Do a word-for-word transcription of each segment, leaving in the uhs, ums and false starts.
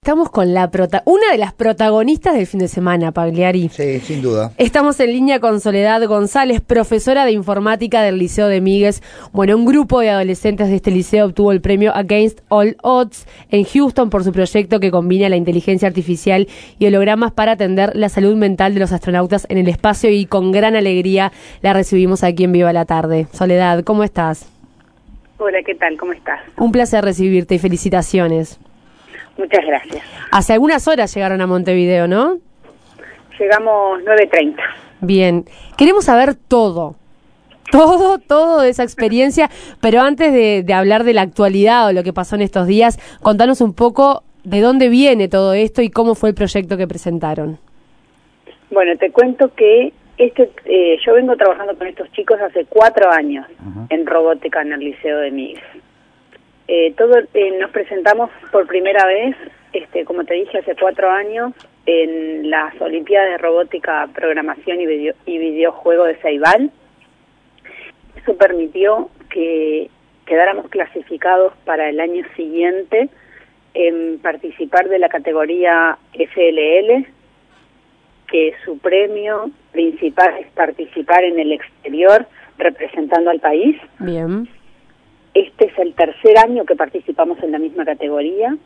Estamos con la prota una de las protagonistas del fin de semana, Pagliari. Sí, sin duda. Estamos en línea con Soledad González, profesora de informática del Liceo de Míguez. Bueno, un grupo de adolescentes de este liceo obtuvo el premio Against All Odds en Houston por su proyecto que combina la inteligencia artificial y hologramas para atender la salud mental de los astronautas en el espacio, y con gran alegría la recibimos aquí en Viva la Tarde. Soledad, ¿cómo estás? Hola, ¿qué tal? ¿Cómo estás? Un placer recibirte y felicitaciones. Muchas gracias. Hace algunas horas llegaron a Montevideo, ¿no? Llegamos nueve treinta. Bien. Queremos saber todo. Todo, todo de esa experiencia. Pero antes de, de hablar de la actualidad o lo que pasó en estos días, contanos un poco de dónde viene todo esto y cómo fue el proyecto que presentaron. Bueno, te cuento que este eh, yo vengo trabajando con estos chicos hace cuatro años uh-huh. en robótica en el Liceo de Míguez. Eh, todo, eh, nos presentamos por primera vez, este, como te dije, hace cuatro años en las Olimpiadas de Robótica, Programación y, video, y Videojuego de Ceibal. Eso permitió que quedáramos clasificados para el año siguiente en participar de la categoría F L L, que su premio principal es participar en el exterior representando al país. Bien. Este es el tercer año que participamos en la misma categoría.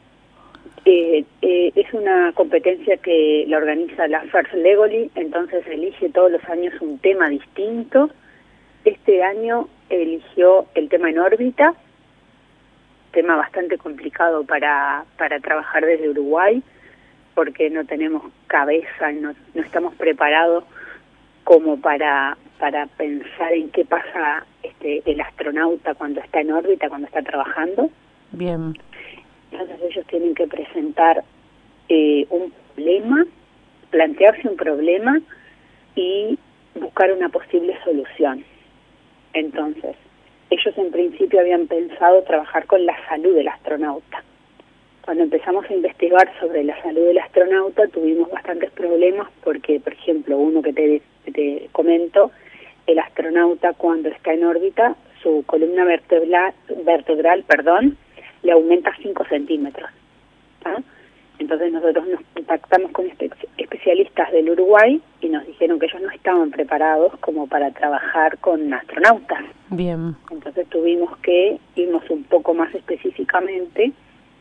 Eh, eh, es una competencia que la organiza la First Legally, entonces elige todos los años un tema distinto. Este año eligió el tema en órbita, tema bastante complicado para, para trabajar desde Uruguay, porque no tenemos cabeza, no, no estamos preparados como para... para pensar en qué pasa este el astronauta cuando está en órbita, cuando está trabajando. Bien. Entonces ellos tienen que presentar eh, un problema, plantearse un problema y buscar una posible solución. Entonces, ellos en principio habían pensado trabajar con la salud del astronauta. Cuando empezamos a investigar sobre la salud del astronauta, tuvimos bastantes problemas porque, por ejemplo, uno que te, que te comento, el astronauta cuando está en órbita, su columna vertebral, vertebral perdón, le aumenta cinco centímetros. ¿Ah? Entonces nosotros nos contactamos con espe especialistas del Uruguay y nos dijeron que ellos no estaban preparados como para trabajar con astronautas. Bien. Entonces tuvimos que irnos un poco más específicamente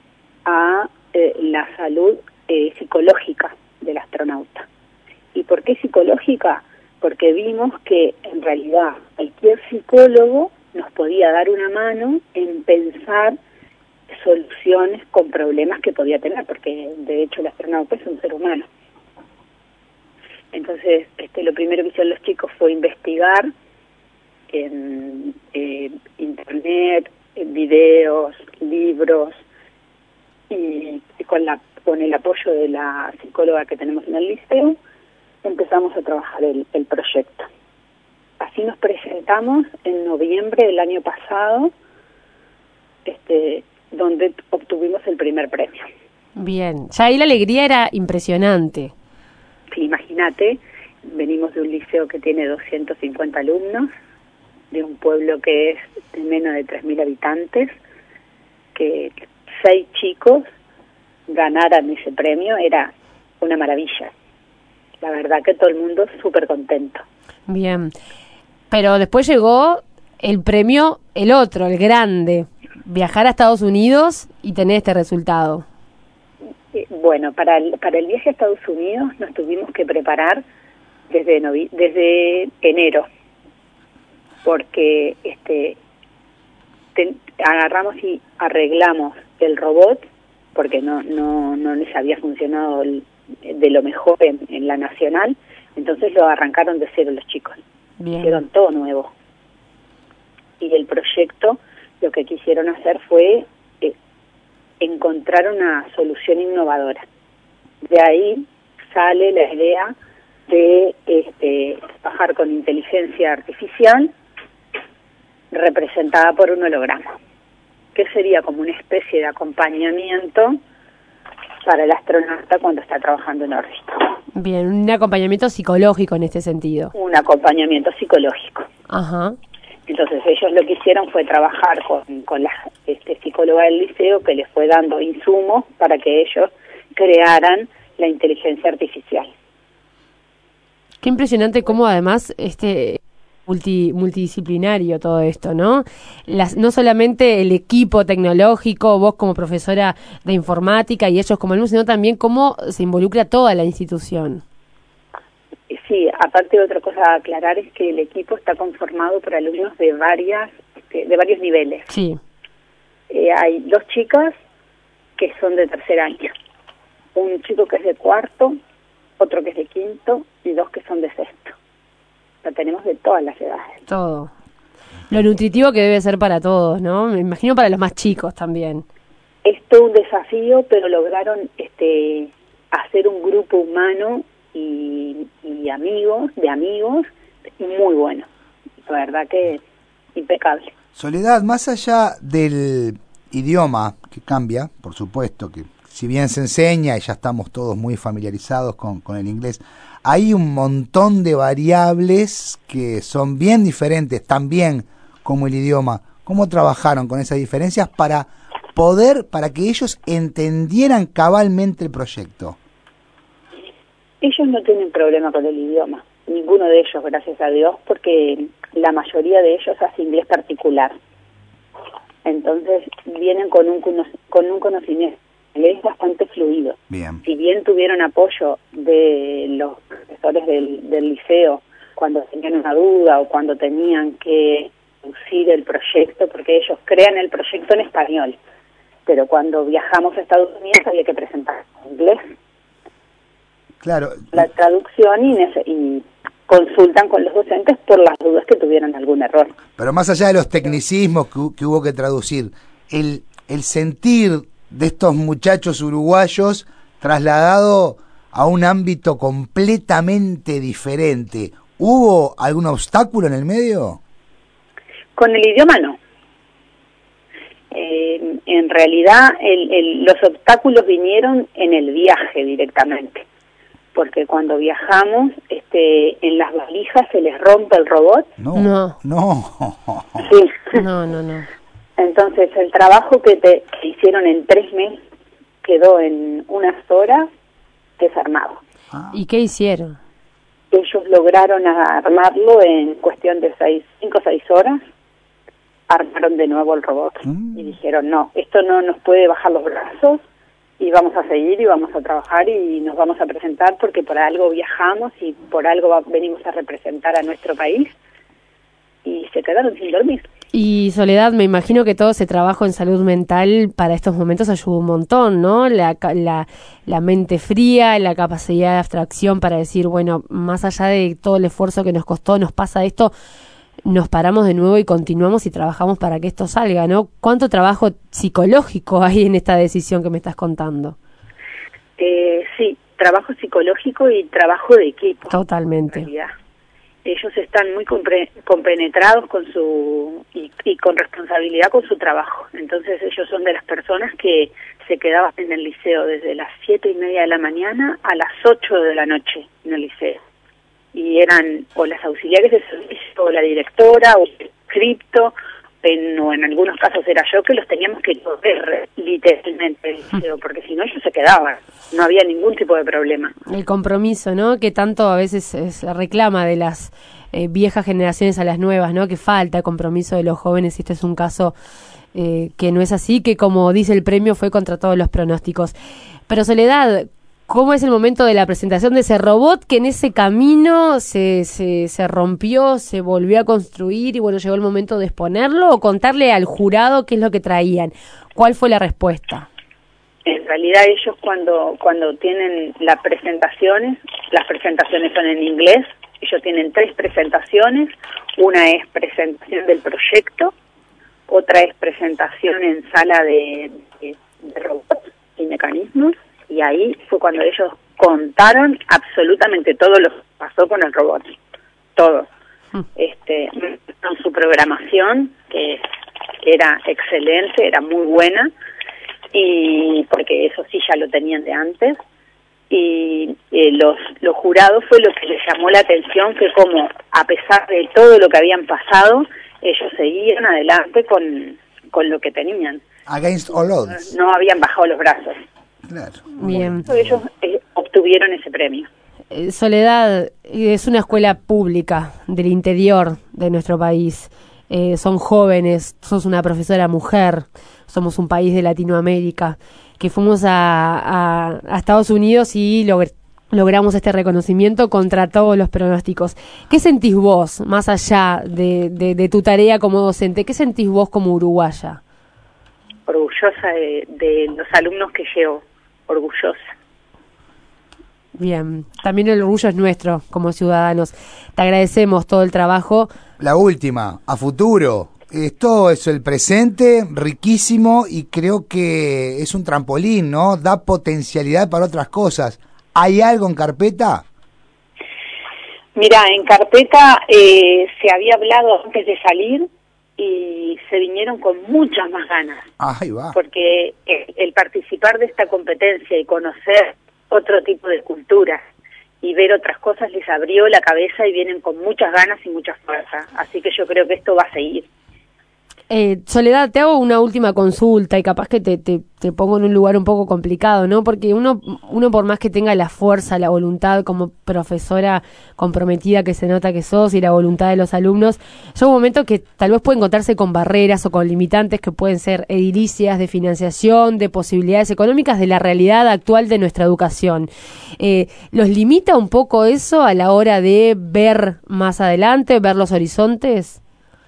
a eh, la salud eh, psicológica del astronauta. ¿Y por qué psicológica? Porque vimos que en realidad cualquier psicólogo nos podía dar una mano en pensar soluciones con problemas que podía tener, porque de hecho el astronauta es un ser humano. Entonces, este, lo primero que hicieron los chicos fue investigar en eh, internet, en videos, libros, y, y con, la, con el apoyo de la psicóloga que tenemos en el liceo, empezamos a trabajar el, el proyecto. Así nos presentamos en noviembre del año pasado, este, donde obtuvimos el primer premio. Bien, ya ahí la alegría era impresionante. Sí, imagínate, venimos de un liceo que tiene doscientos cincuenta alumnos, de un pueblo que es de menos de tres mil habitantes, que seis chicos ganaran ese premio, era una maravilla. La verdad que todo el mundo súper contento. Bien, pero después llegó el premio, el otro, el grande, viajar a Estados Unidos y tener este resultado. Bueno, para el, para el viaje a Estados Unidos nos tuvimos que preparar desde novi desde enero, porque este te, agarramos y arreglamos el robot, porque no no no les había funcionado el de lo mejor en, en la nacional, entonces lo arrancaron de cero los chicos. Bien. Hicieron todo nuevo. Y el proyecto lo que quisieron hacer fue eh, encontrar una solución innovadora. De ahí sale la idea de este, trabajar con inteligencia artificial representada por un holograma, que sería como una especie de acompañamiento para el astronauta cuando está trabajando en órbita. Bien, un acompañamiento psicológico en este sentido. Un acompañamiento psicológico. Ajá. Entonces ellos lo que hicieron fue trabajar con, con la este, psicóloga del liceo, que les fue dando insumos para que ellos crearan la inteligencia artificial. Qué impresionante cómo además este multi, multidisciplinario todo esto, ¿no? Las, no solamente el equipo tecnológico, vos como profesora de informática y ellos como alumnos, sino también cómo se involucra toda la institución. Sí, aparte de otra cosa a aclarar es que el equipo está conformado por alumnos de varias de varios niveles. Sí. Eh, hay dos chicas que son de tercer año, un chico que es de cuarto, otro que es de quinto y dos que son de sexto. Lo tenemos de todas las edades. Todo. Lo nutritivo que debe ser para todos, ¿no? Me imagino para los más chicos también. Es todo un desafío, pero lograron este hacer un grupo humano y, y amigos, de amigos, muy bueno. La verdad que impecable. Soledad, más allá del idioma que cambia, por supuesto, que si bien se enseña y ya estamos todos muy familiarizados con, con el inglés, hay un montón de variables que son bien diferentes también como el idioma. ¿Cómo trabajaron con esas diferencias para poder, para que ellos entendieran cabalmente el proyecto? Ellos no tienen problema con el idioma, ninguno de ellos, gracias a Dios, porque la mayoría de ellos hace inglés particular. Entonces vienen con un, con un conocimiento es bastante fluido. Bien. Si bien tuvieron apoyo de los profesores del, del liceo cuando tenían una duda o cuando tenían que producir el proyecto, porque ellos crean el proyecto en español, pero cuando viajamos a Estados Unidos había que presentar en inglés. Claro. La traducción y, y consultan con los docentes por las dudas que tuvieran algún error. Pero más allá de los tecnicismos que, que hubo que traducir, el, el sentir de estos muchachos uruguayos trasladado a un ámbito completamente diferente, ¿hubo algún obstáculo en el medio? Con el idioma no. Eh, en realidad el, el, los obstáculos vinieron en el viaje directamente, porque cuando viajamos este, en las valijas se les rompe el robot. No, no. No, sí. no, no, no. Entonces el trabajo que, te, que hicieron en tres meses quedó en unas horas desarmado. Ah. ¿Y qué hicieron? Ellos lograron armarlo en cuestión de seis, cinco o seis horas. Armaron de nuevo el robot mm. y dijeron, no, esto no nos puede bajar los brazos y vamos a seguir y vamos a trabajar y nos vamos a presentar porque por algo viajamos y por algo va, venimos a representar a nuestro país, y se quedaron sin dormir. Y Soledad, me imagino que todo ese trabajo en salud mental para estos momentos ayuda un montón, ¿no? La, la, la mente fría, la capacidad de abstracción para decir, bueno, más allá de todo el esfuerzo que nos costó, nos pasa esto, nos paramos de nuevo y continuamos y trabajamos para que esto salga, ¿no? ¿Cuánto trabajo psicológico hay en esta decisión que me estás contando? Eh, sí, trabajo psicológico y trabajo de equipo. Totalmente. Ellos están muy compre- compenetrados con su y, y con responsabilidad con su trabajo. Entonces ellos son de las personas que se quedaban en el liceo desde las siete y media de la mañana a las ocho de la noche en el liceo. Y eran o las auxiliares de servicio, o la directora, o el cripto, en, o en algunos casos era yo, que los teníamos que correr literalmente del liceo, porque si no ellos se quedaban, no había ningún tipo de problema. El compromiso, ¿no?, que tanto a veces se reclama de las eh, viejas generaciones a las nuevas, ¿no?, que falta compromiso de los jóvenes, y este es un caso eh, que no es así, que como dice el premio fue contra todos los pronósticos. Pero Soledad, ¿cómo es el momento de la presentación de ese robot que en ese camino se, se, se rompió, se volvió a construir y bueno, llegó el momento de exponerlo o contarle al jurado qué es lo que traían? ¿Cuál fue la respuesta? En realidad ellos cuando cuando tienen las presentaciones, las presentaciones son en inglés, ellos tienen tres presentaciones, una es presentación del proyecto, otra es presentación en sala de, de, de robots y mecanismos, y ahí fue cuando ellos contaron absolutamente todo lo que pasó con el robot, todo. Mm. Este, con su programación, que era excelente, era muy buena, y porque eso sí ya lo tenían de antes, y eh, los, los jurados fue lo que les llamó la atención, que como a pesar de todo lo que habían pasado, ellos seguían adelante con, con lo que tenían. Against all odds. No habían bajado los brazos. Claro. Bien. Ellos eh, obtuvieron ese premio. Eh, Soledad, es una escuela pública del interior de nuestro país. Eh, son jóvenes, sos una profesora mujer, somos un país de Latinoamérica, que fuimos a, a, a Estados Unidos y logr- logramos este reconocimiento contra todos los pronósticos. ¿Qué sentís vos, más allá de, de, de tu tarea como docente, qué sentís vos como uruguaya? Orgullosa de, de los alumnos que llevo, orgullosa. Bien, también el orgullo es nuestro como ciudadanos. Te agradecemos todo el trabajo. La última, a futuro. Esto es el presente, riquísimo, y creo que es un trampolín, ¿no? Da potencialidad para otras cosas. ¿Hay algo en carpeta? Mira, en carpeta eh, se había hablado antes de salir y se vinieron con muchas más ganas. Ahí va. Porque el, el participar de esta competencia y conocer otro tipo de culturas y ver otras cosas les abrió la cabeza y vienen con muchas ganas y mucha fuerza. Así que yo creo que esto va a seguir. Eh, Soledad, te hago una última consulta y capaz que te, te, te pongo en un lugar un poco complicado, ¿no? Porque uno, uno por más que tenga la fuerza, la voluntad como profesora comprometida que se nota que sos y la voluntad de los alumnos, llega un momento que tal vez puede encontrarse con barreras o con limitantes que pueden ser edilicias de financiación, de posibilidades económicas, de la realidad actual de nuestra educación. Eh, ¿Los limita un poco eso a la hora de ver más adelante, ver los horizontes?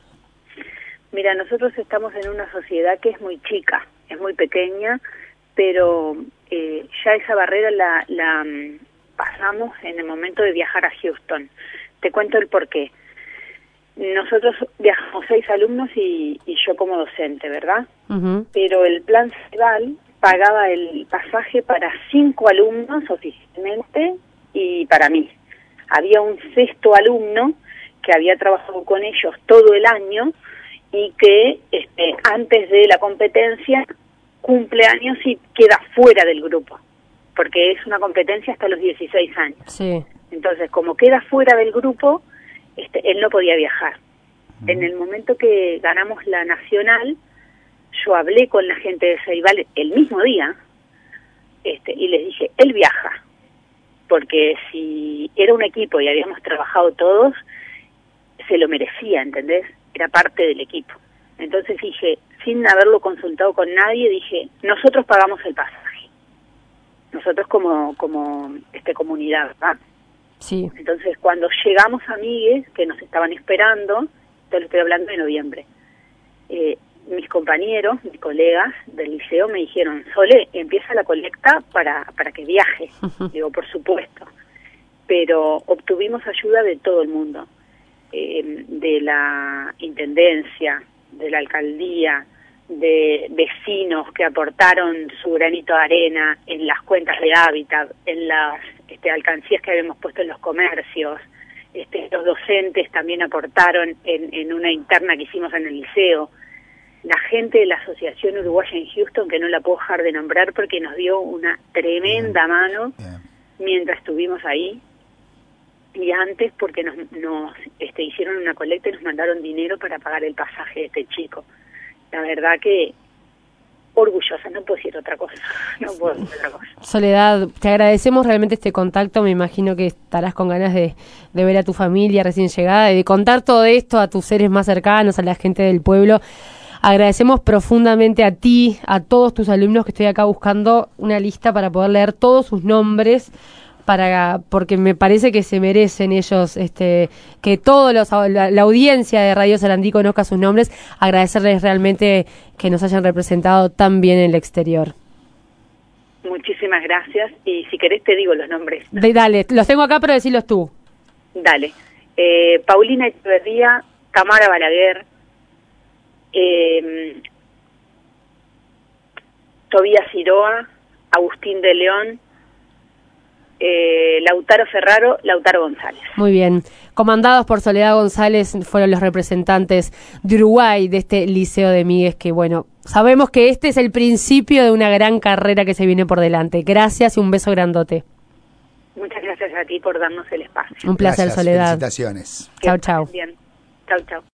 Mira, nosotros estamos en una sociedad que es muy chica, es muy pequeña, pero eh, ya esa barrera la, la um, pasamos en el momento de viajar a Houston. Te cuento el porqué. Nosotros viajamos seis alumnos y, y yo como docente, ¿verdad? Uh-huh. Pero el plan CEVAL pagaba el pasaje para cinco alumnos oficialmente y para mí. Había un sexto alumno que había trabajado con ellos todo el año y que este, antes de la competencia cumple años y queda fuera del grupo, porque es una competencia hasta los dieciséis años. Sí. Entonces, como queda fuera del grupo, este, él no podía viajar. Uh-huh. En el momento que ganamos la nacional, yo hablé con la gente de Ceibal el mismo día este, y les dije, él viaja, porque si era un equipo y habíamos trabajado todos, se lo merecía, ¿entendés? Era parte del equipo. Entonces dije, sin haberlo consultado con nadie, dije, nosotros pagamos el pasaje. Nosotros como como este comunidad, ¿verdad? Sí. Entonces cuando llegamos a Migues, que nos estaban esperando, te lo estoy hablando de noviembre, eh, mis compañeros, mis colegas del liceo me dijeron, Sole, empieza la colecta para, para que viaje. Digo, por supuesto. Pero obtuvimos ayuda de todo el mundo. Eh, de la intendencia, de la alcaldía, de vecinos que aportaron su granito de arena en las cuentas de hábitat, en las este, alcancías que habíamos puesto en los comercios. Este, los docentes también aportaron en, en una interna que hicimos en el liceo. La gente de la Asociación Uruguaya en Houston, que no la puedo dejar de nombrar porque nos dio una tremenda Bien. mano Bien. mientras estuvimos ahí. Y antes porque nos, nos este, hicieron una colecta y nos mandaron dinero para pagar el pasaje de este chico. La verdad que orgullosa, no puedo decir otra cosa, no puedo decir otra cosa. Soledad, te agradecemos realmente este contacto, me imagino que estarás con ganas de, de ver a tu familia recién llegada y de contar todo esto a tus seres más cercanos, a la gente del pueblo. Agradecemos profundamente a ti, a todos tus alumnos, que estoy acá buscando una lista para poder leer todos sus nombres, para porque me parece que se merecen ellos, este, que todos los la, la audiencia de Radio Sarandí conozca sus nombres. Agradecerles realmente que nos hayan representado tan bien en el exterior. Muchísimas gracias, y si querés te digo los nombres. De, dale, los tengo acá, pero decilos tú. Dale. Eh, Paulina Echeverría, Tamara Balaguer, eh, Tobías Siroa, Agustín de León, Eh, Lautaro Ferraro, Lautaro González. Muy bien. Comandados por Soledad González fueron los representantes de Uruguay de este Liceo de Migues, que bueno, sabemos que este es el principio de una gran carrera que se viene por delante. Gracias y un beso grandote. Muchas gracias a ti por darnos el espacio. Un placer, Gracias, Soledad. Felicitaciones. Chau, chau. Bien. Chau, chau.